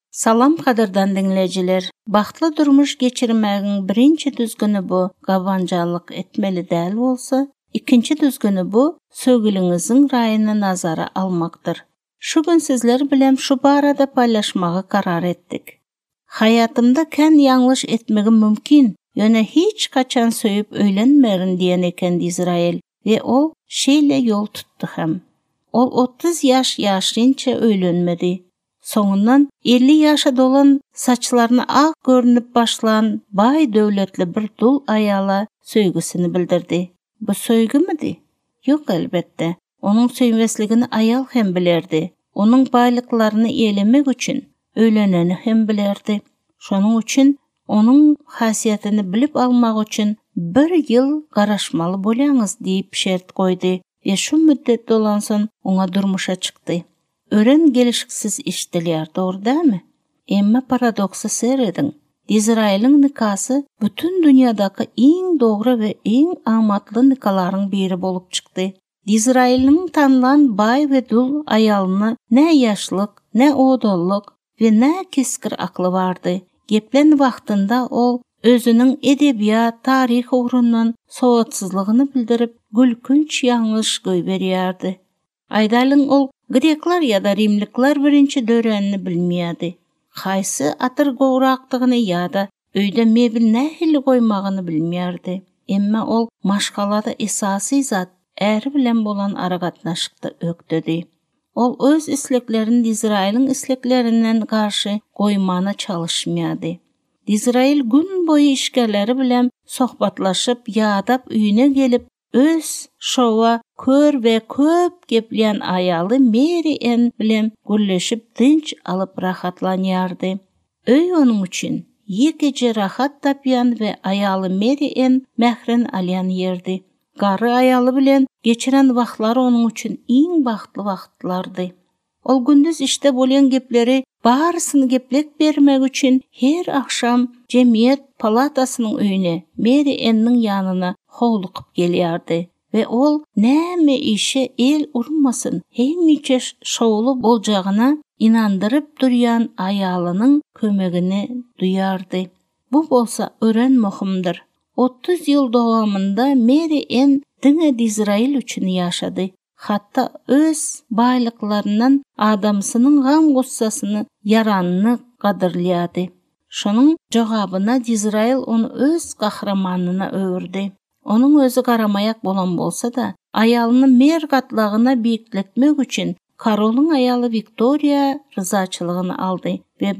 Salam qadırdan dinleyiciler. Baxtlı durmuş geçirmegin birinci düzgünü bu qabancanlıq etmeli däl bolsa, ikinci düzgünü bu sögülüňizin rayını nazara almaktır. Şu gün sizler bilen şu barada paylaşmagy karar etdik. Hayatımda kän ýanglış etmegim mümkin, ýöne hiç kaçan söýüp öýlenmerin diýen eken Dizrail ve ol şeýle yol tutdy hem. Ol 30 ýaşynça öýlenmedi. Soňundan 50 ýaşa dolan saçlaryny ak görünüp başlan bay döwletli bir dul aýala söýgüsini bildirdi. Bu söýgümidi? Ýok elbetde. Onuň söýmesligini aýal hem bilerdi. Onuň baýlyklaryny elemek üçin öýleneni hem bilerdi. Şonuň üçin onuň hasyatini bilip almak üçin 1 ýyl garaşmaly bolýaňyz diýip şert goýdy we şu müddet dolansan oňa durmuşa çykdy. Ören gelişiksiz iştilýär, dogry dämi? Emma paradoksy seredin. Dizrail'in nikasy bütün dünýadaky iň dogry we iň amatly nikalaryň biri bolup çykdy. Dizrail'in tanlan bay we dul aýalyny nä ýaşlyk, nä odollyk we nä keskir akly bardy. Geplen wagtynda ol özüniň edebiýat, taryh ugrundan sowatsyzlygyny bildirip gülkünç ýanglış göý berýärdi. Aýdalyň ol Grekler ya da Rimlikler birinci dörenini bilmeýärdi. Haýsy atyr gowrakdygyny ya da öýde mebil nähili goýmagyny bilmeýärdi. Emma ol maşgalada esasy zat äri bilen bolan aragatnaşykda ökdedi. Ol öz isleklerini Dizrail'in isleklerinden karşı goýmana çalışmaýardy. Dizrail gün boyu işgärleri bilen sohbatlaşyp ýadap üýüne gelip öz şowa kör we köp gepleyen aýaly Mary Ann bilen gürleşip tınç alıp rahatlanýardy. Öý onuň üçin ýekece rahat tapýan we aýaly Mary Ann mähren alýan ýerdi. Gary aýaly bilen geçiren wagtlary onuň üçin iň bagtly wagtlardy. Ol gündüz işte bolýan gepleri barysyny geplek bermek üçin her akşam jemiyet palatasynyň öýüne Mary Ann'yň ýanyna howlukyp gelýärdi. Ve ol näme işe el urmasın, hemmiçe şowlu boljagyna inandyryp durýan aýalynyň kömegini duyardy. Bu bolsa ören muhimdir. 30 ýyl dowamında Mary Ann diňe Dizrail üçin ýaşady. Hatta öz baýlyklaryndan adamsynyň gam gussasyny yaranyny gadyrlýady. Şonuň jogabyna Dizrail onu öz gahramanyna öwürdi. Onun özü garamayak bolan bolsa da, aýalyny mer gatlagyna biýikletmek üçin Karol'un aýaly Victoria ryzaçylygyny aldy we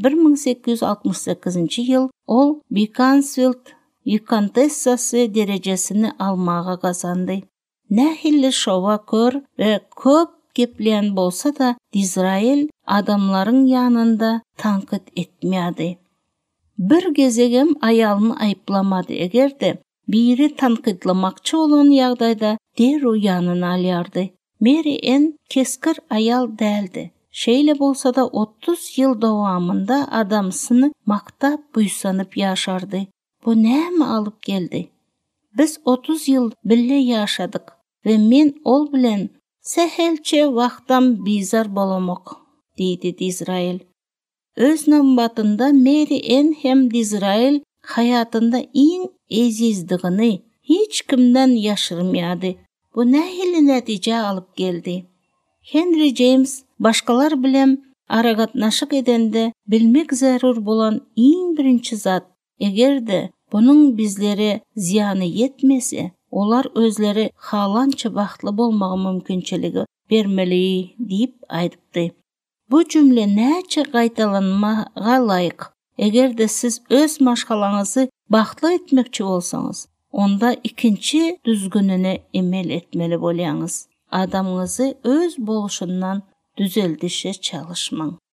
1868-nji ýyl ol Beaconsfield Vicantessasy derejesini almaga gazandy. Nähili şowa kör we köp gepleyen bolsa da, Dizrail adamlaryň ýanynda tanqid etmeýärdi. Bir gezegem aýalyny aýplamady egerde biri tanqidlamakçı olan ýagdaýda derru ýanyna alýardy. Mary Ann keskir aýal däldi. Şeýle bolsa da 30 ýyl dowamında adamsyny maktap buýsanyp ýaşardy. Bu näme alyp geldi? Biz 30 ýyl bille ýaşadyk we men ol bilen sehelçe wagtdan bizar bolamok, diýdi Dizrail. Öz nambatynda Mary Ann hem Dizrail hayatında iň ezizdigini hiç kimden ýaşyrmaýardy. Bu nähili netije alyp geldi. Henry James başkalar bilen aragatnaşyk edende bilmek zarur bolan iň birinci zat. Egerde bunun bizlere ziyany yetmese, olar özleri halança baxtly bolmagy mümkinçiligi bermeli diýip aýdypdy. Bu cümle näçe gaýtalanmaga laýyk. Egerde siz öz maşgalaňyzy baxtly etmekçi bolsaňyz, onda ikinci düzgününe emel etmeli bolýaňyz. Adamyňyzy öz boluşundan düzeldişe çalışmaň.